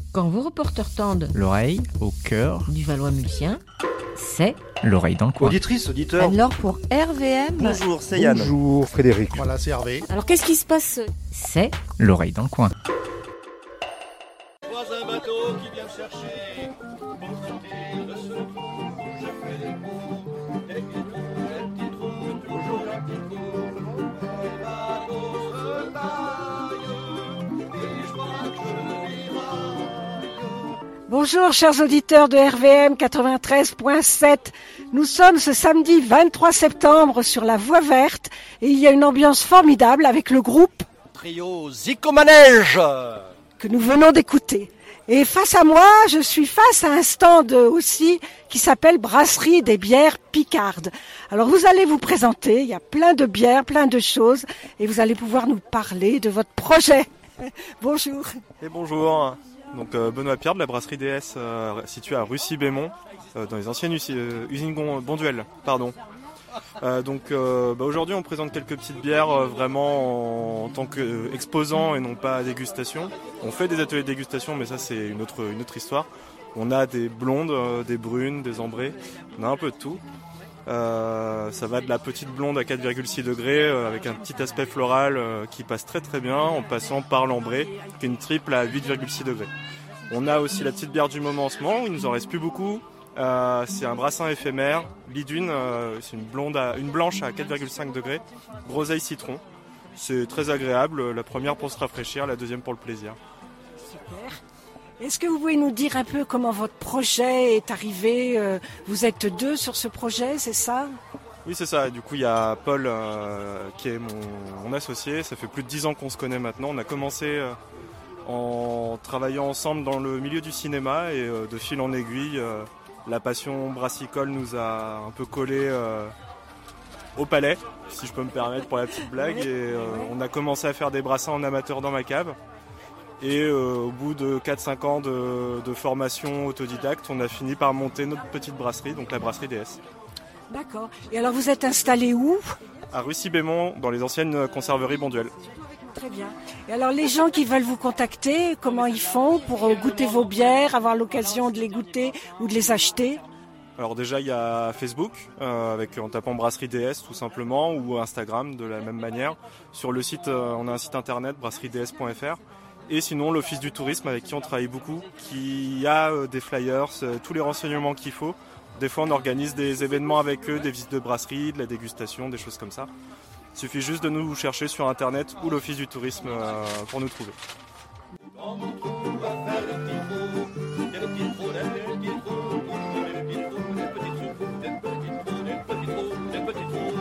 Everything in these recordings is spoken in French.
Quand vos reporters tendent l'oreille au cœur du Valois-Mulsien, c'est l'oreille dans le coin. Auditrice, auditeur. alors pour RVM. Bonjour, c'est Yann. Bonjour Frédéric. Voilà, c'est Hervé. Alors qu'est-ce qui se passe? C'est L'oreille dans le coin. Vois un bateau qui vient me chercher. Pour sortir de ce trou, je fais des coups, des petits trous, toujours un petit coup. Le bateau se taille, et je crois que je viraille. Bonjour chers auditeurs de RVM 93.7. Nous sommes ce samedi 23 septembre sur la Voie Verte et il y a une ambiance formidable avec le groupe Trio Zico Manège. que nous venons d'écouter. Et face à moi, je suis face à un stand aussi qui s'appelle Brasserie des bières Picardes. Alors vous allez vous présenter, il y a plein de bières, plein de choses et vous allez pouvoir nous parler de votre projet. Bonjour. Et bonjour, donc Benoît Pierre de la brasserie DS située à Russy-Bémont, dans les anciennes usines Bonduel. Aujourd'hui on présente quelques petites bières vraiment en tant qu'exposant et non pas à dégustation. On fait des ateliers de dégustation mais ça c'est une autre histoire. On a des blondes, des brunes, des ambrées, on a un peu de tout. Ça va de la petite blonde à 4,6 degrés avec un petit aspect floral qui passe très très bien en passant par l'ambrée qui est une triple à 8,6 degrés. On a aussi la petite bière du moment en ce moment, il nous en reste plus beaucoup. C'est un brassin éphémère, Lidune, c'est une blanche à 4,5 degrés, groseille citron. C'est très agréable, la première pour se rafraîchir, la deuxième pour le plaisir. Super. Est-ce que vous pouvez nous dire un peu comment votre projet est arrivé? Vous êtes deux sur ce projet, c'est ça? Oui c'est ça, du coup il y a Paul qui est mon associé, ça fait plus de 10 ans qu'on se connaît maintenant. On a commencé en travaillant ensemble dans le milieu du cinéma et de fil en aiguille, la passion brassicole nous a un peu collé au palais, si je peux me permettre pour la petite blague. Et on a commencé à faire des brassins en amateur dans ma cave. Et au bout de 4-5 ans de formation autodidacte, on a fini par monter notre petite brasserie, donc la brasserie DS. D'accord. Et alors vous êtes installé où? À Russy-Bémont, dans les anciennes conserveries Bonduel. Très bien. Et alors les gens qui veulent vous contacter, comment ils font pour goûter vos bières, avoir l'occasion de les goûter ou de les acheter? Alors déjà il y a Facebook, en tapant brasserie DS tout simplement, ou Instagram de la même manière. Sur le site, on a un site internet brasserieds.fr. Et sinon l'Office du tourisme avec qui on travaille beaucoup, qui a des flyers, tous les renseignements qu'il faut. Des fois on organise des événements avec eux, des visites de brasserie, de la dégustation, des choses comme ça. Il suffit juste de nous chercher sur internet ou l'Office du tourisme pour nous trouver. Dans mon trou, à faire des petits trous, des petits trous, des petits trous, des petits trous, des petits trous, des petits trous, des petits trous, des petits trous.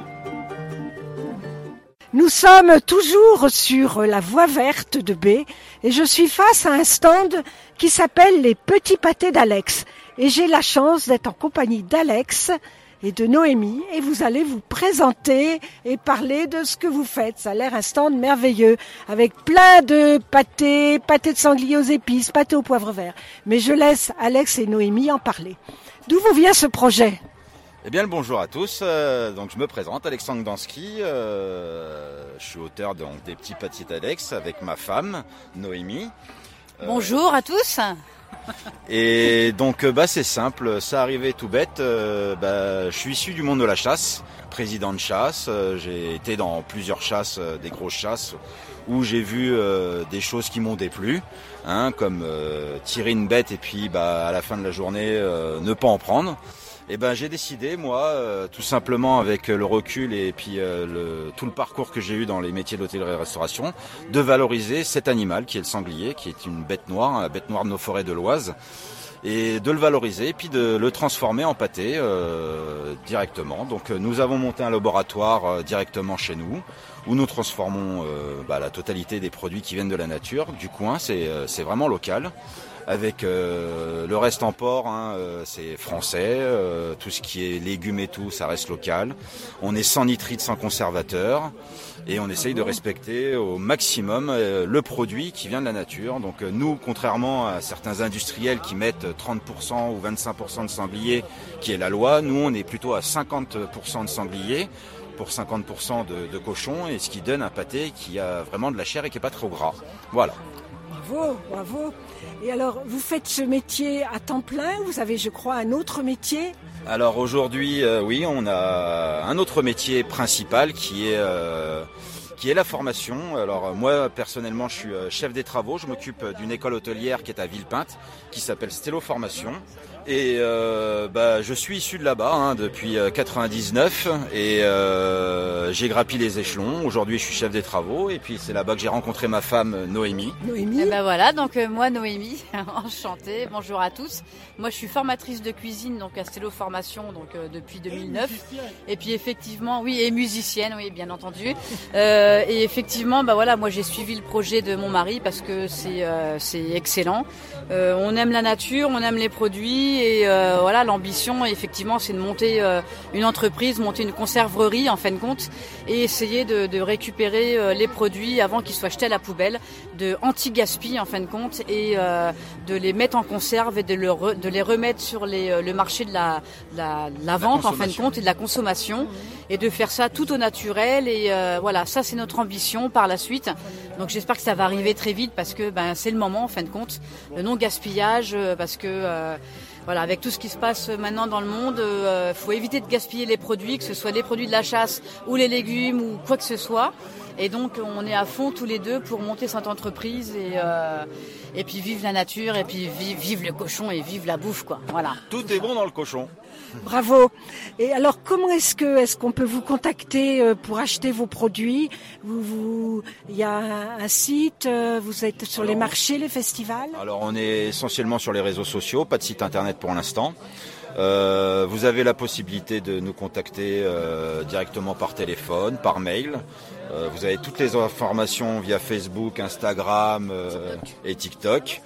Nous sommes toujours sur la Voie Verte de B et je suis face à un stand qui s'appelle les Petits Pâtés d'Alex. Et j'ai la chance d'être en compagnie d'Alex et de Noémie et vous allez vous présenter et parler de ce que vous faites. Ça a l'air un stand merveilleux avec plein de pâtés de sanglier aux épices, pâtés au poivre vert. Mais je laisse Alex et Noémie en parler. D'où vous vient ce projet? Eh bien le bonjour à tous, donc je me présente, Alexandre Dansky, je suis auteur des Petits Pâtés d'Alex avec ma femme, Noémie. Bonjour à tous. Et donc c'est simple, ça arrivait tout bête, je suis issu du monde de la chasse, président de chasse, j'ai été dans plusieurs chasses, des grosses chasses, où j'ai vu des choses qui m'ont déplu, comme tirer une bête et puis à la fin de la journée ne pas en prendre. Et j'ai décidé, moi, tout simplement avec le recul et puis tout le parcours que j'ai eu dans les métiers d'hôtellerie et restauration, de valoriser cet animal qui est le sanglier, qui est une bête noire, la bête noire de nos forêts de l'Oise, et de le valoriser, puis de le transformer en pâté directement. Donc nous avons monté un laboratoire directement chez nous, où nous transformons la totalité des produits qui viennent de la nature, du coin, c'est vraiment local. Avec le reste en port, c'est français, tout ce qui est légumes et tout, ça reste local. On est sans nitrite, sans conservateur, et on essaye de respecter au maximum le produit qui vient de la nature. Donc nous, contrairement à certains industriels qui mettent 30% ou 25% de sanglier, qui est la loi, nous on est plutôt à 50% de sanglier pour 50% de cochon, et ce qui donne un pâté qui a vraiment de la chair et qui est pas trop gras. Voilà. Bravo, bravo. Et alors, vous faites ce métier à temps plein? Vous avez, je crois, un autre métier? Alors aujourd'hui, oui, on a un autre métier principal qui est la formation. Alors moi personnellement, je suis chef des travaux. Je m'occupe d'une école hôtelière qui est à Villepinte, qui s'appelle Stello Formation. Et je suis issu de là-bas depuis 99 et j'ai grappillé les échelons. Aujourd'hui, je suis chef des travaux et puis c'est là-bas que j'ai rencontré ma femme Noémie. Noémie. Et ben voilà, donc moi Noémie, enchantée, bonjour à tous. Moi je suis formatrice de cuisine donc à Stello Formation donc depuis 2009. Et puis effectivement, oui, et musicienne, oui, bien entendu. Et effectivement, voilà, moi j'ai suivi le projet de mon mari parce que c'est excellent. On aime la nature, on aime les produits et voilà, l'ambition effectivement c'est de monter une entreprise, monter une conserverie en fin de compte et essayer de récupérer les produits avant qu'ils soient jetés à la poubelle, de anti-gaspi en fin de compte et de les mettre en conserve et de les remettre sur le marché de la vente en fin de compte et de la consommation et de faire ça tout au naturel et voilà, ça c'est notre ambition par la suite. Donc j'espère que ça va arriver très vite parce que c'est le moment en fin de compte, le non-gaspillage parce que voilà, avec tout ce qui se passe maintenant dans le monde, faut éviter de gaspiller les produits, que ce soit les produits de la chasse ou les légumes ou quoi que ce soit. Et donc on est à fond tous les deux pour monter cette entreprise et puis vivre la nature et puis vivre le cochon et vivre la bouffe quoi. Voilà. Tout est bon dans le cochon. Bravo. Et alors, comment est-ce qu'on peut vous contacter pour acheter vos produits? Il y a un site, vous êtes sur les marchés, les festivals? Alors, on est essentiellement sur les réseaux sociaux, pas de site internet pour l'instant. Vous avez la possibilité de nous contacter directement par téléphone, par mail. Vous avez toutes les informations via Facebook, Instagram et TikTok.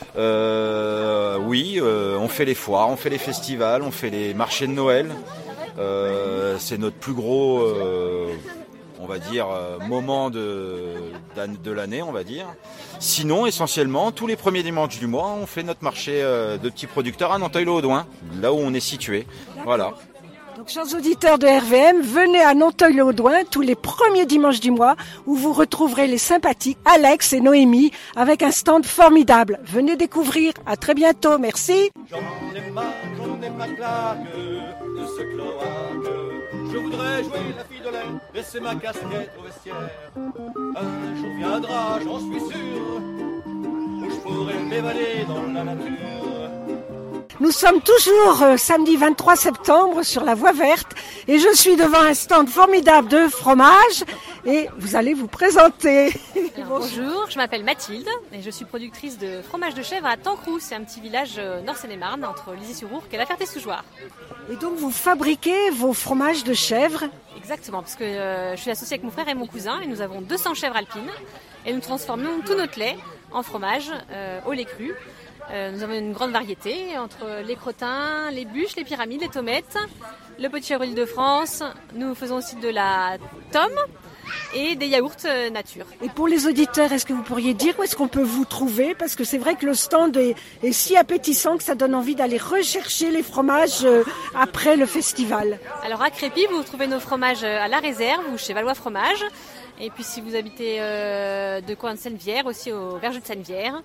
Oui, on fait les foires, on fait les festivals, on fait les marchés de Noël. C'est notre plus gros, on va dire, moment de l'année, on va dire. Sinon, essentiellement, tous les premiers dimanches du mois, on fait notre marché de petits producteurs à Nanteuil-le-Haudouin, là où on est situé. Voilà. Donc, chers auditeurs de RVM, venez à Nanteuil-le-Haudouin tous les premiers dimanches du mois où vous retrouverez les sympathiques Alex et Noémie avec un stand formidable. Venez découvrir. À très bientôt. Merci. J'en ai ma claque de ce cloaque. Je voudrais jouer la fille de l'air, laisser ma casquette au vestiaire. Un jour viendra, j'en suis sûr, où je pourrai m'évader dans la nature. Nous sommes toujours samedi 23 septembre sur la Voie Verte et je suis devant un stand formidable de fromage et vous allez vous présenter. Bonjour, je m'appelle Mathilde et je suis productrice de fromage de chèvre à Tancroux. C'est un petit village Nord-Seine-et-Marne entre Lizy-sur-Ourcq et La Ferté-sous-Jouarre. Et donc vous fabriquez vos fromages de chèvre? Exactement, parce que je suis associée avec mon frère et mon cousin et nous avons 200 chèvres alpines et nous transformons tout notre lait en fromage au lait cru. Nous avons une grande variété entre les crottins, les bûches, les pyramides, les tommettes, le petit chèvre d'Île-de-France. Nous faisons aussi de la tome et des yaourts nature. Et pour les auditeurs, est-ce que vous pourriez dire où est-ce qu'on peut vous trouver? Parce que c'est vrai que le stand est si appétissant que ça donne envie d'aller rechercher les fromages après le festival. Alors à Crépy, vous trouvez nos fromages à la réserve ou chez Valois Fromage. Et puis si vous habitez de coin de Sennevière, aussi au Verger de Sennevière,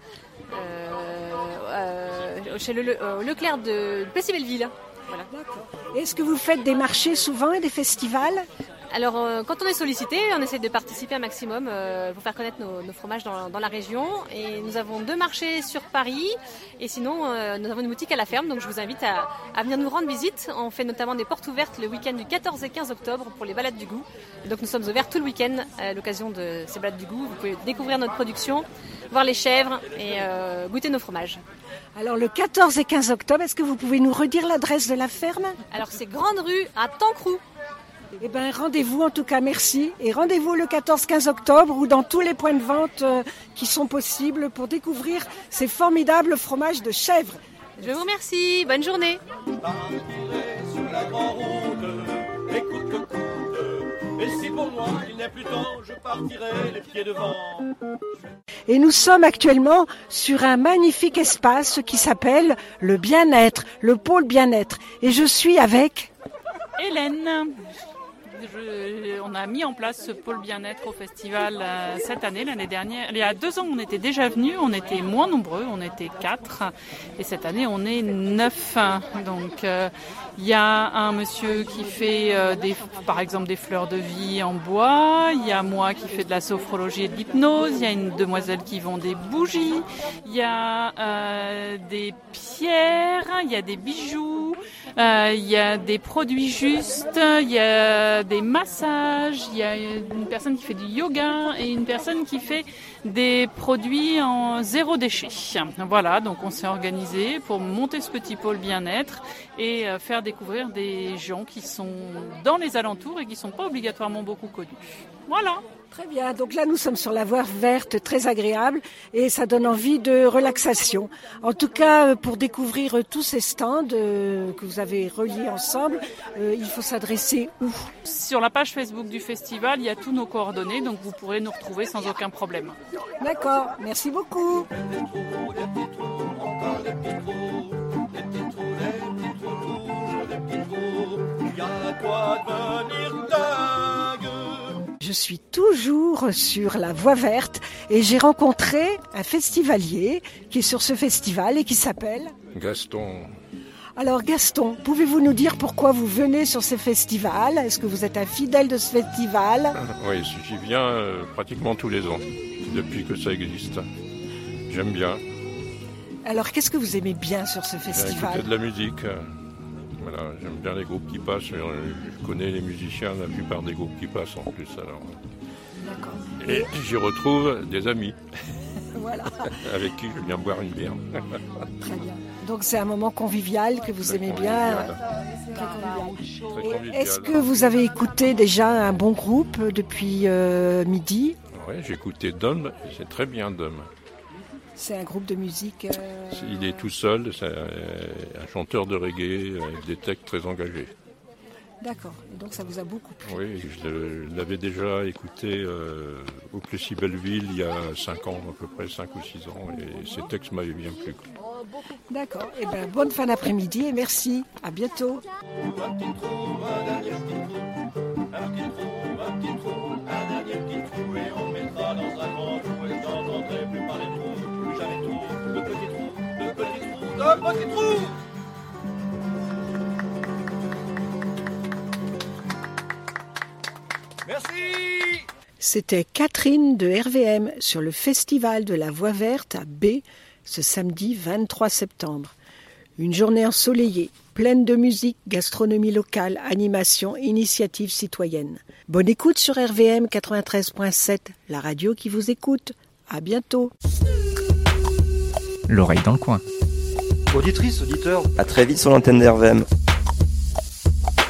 chez Leclerc de Plessis-Belleville. Voilà. Est-ce que vous faites des marchés souvent et des festivals? Alors quand on est sollicité, on essaie de participer un maximum pour faire connaître nos fromages dans la région. Et nous avons 2 marchés sur Paris et sinon nous avons une boutique à la ferme. Donc je vous invite à venir nous rendre visite. On fait notamment des portes ouvertes le week-end du 14 et 15 octobre pour les balades du goût. Donc nous sommes ouverts tout le week-end à l'occasion de ces balades du goût. Vous pouvez découvrir notre production, voir les chèvres et goûter nos fromages. Alors le 14 et 15 octobre, est-ce que vous pouvez nous redire l'adresse de la ferme? Alors c'est Grande Rue à Tancroux. Eh bien, rendez-vous en tout cas, merci. Et rendez-vous le 14-15 octobre ou dans tous les points de vente qui sont possibles pour découvrir ces formidables fromages de chèvre. Je vous remercie. Bonne journée. Sur la grande route, écoute que coûte. Et si pour moi il n'est plus temps, je partirai les pieds devant. Et nous sommes actuellement sur un magnifique espace qui s'appelle le bien-être, le pôle bien-être. Et je suis avec Hélène. on a mis en place ce pôle bien-être au festival cette année, l'année dernière. Il y a 2 ans, on était déjà venus, on était moins nombreux, on était 4. Et cette année, on est 9. Donc, il y a un monsieur qui fait par exemple des fleurs de vie en bois. Il y a moi qui fais de la sophrologie et de l'hypnose. Il y a une demoiselle qui vend des bougies. Il y a des pierres, il y a des bijoux, il y a des produits justes, il y a des massages, il y a une personne qui fait du yoga et une personne qui fait des produits en 0 déchet. Voilà, donc on s'est organisé pour monter ce petit pôle bien-être et faire découvrir des gens qui sont dans les alentours et qui ne sont pas obligatoirement beaucoup connus. Voilà. Très bien, donc là nous sommes sur la voie verte, très agréable et ça donne envie de relaxation. En tout cas, pour découvrir tous ces stands que vous avez reliés ensemble, il faut s'adresser où ? Sur la page Facebook du festival, il y a tous nos coordonnées, donc vous pourrez nous retrouver sans aucun problème. D'accord, merci beaucoup. Je suis toujours sur la voie verte et j'ai rencontré un festivalier qui est sur ce festival et qui s'appelle Gaston. Alors Gaston, pouvez-vous nous dire pourquoi vous venez sur ce festival ? Est-ce que vous êtes un fidèle de ce festival ? Oui, j'y viens pratiquement tous les ans, depuis que ça existe. J'aime bien. Alors qu'est-ce que vous aimez bien sur ce festival ? Écouter de la musique. Voilà, j'aime bien les groupes qui passent. Je connais les musiciens, la plupart des groupes qui passent en plus. Alors. D'accord. Et j'y retrouve des amis. Voilà. Avec qui je viens boire une bière. Très bien. Donc c'est un moment convivial que vous aimez bien. Très convivial. Est-ce que vous avez écouté déjà un bon groupe depuis midi ? Oui, j'ai écouté Dom, c'est très bien Dom. C'est un groupe de musique. Il est tout seul, c'est un chanteur de reggae avec des textes très engagés. D'accord, et donc ça vous a beaucoup plu. Oui, je l'avais déjà écouté au Plessis Belleville il y a 5 ans, à peu près 5 ou 6 ans, et ces textes m'avaient bien plu. D'accord, et bien bonne fin d'après-midi et merci, à bientôt. Merci. C'était Catherine de RVM sur le festival de la Voie Verte à B ce samedi 23 septembre. Une journée ensoleillée, pleine de musique, gastronomie locale, animation, initiative citoyenne. Bonne écoute sur RVM 93.7, la radio qui vous écoute. À bientôt. L'oreille dans le coin. Auditrice, auditeur, à très vite sur l'antenne d'RVM.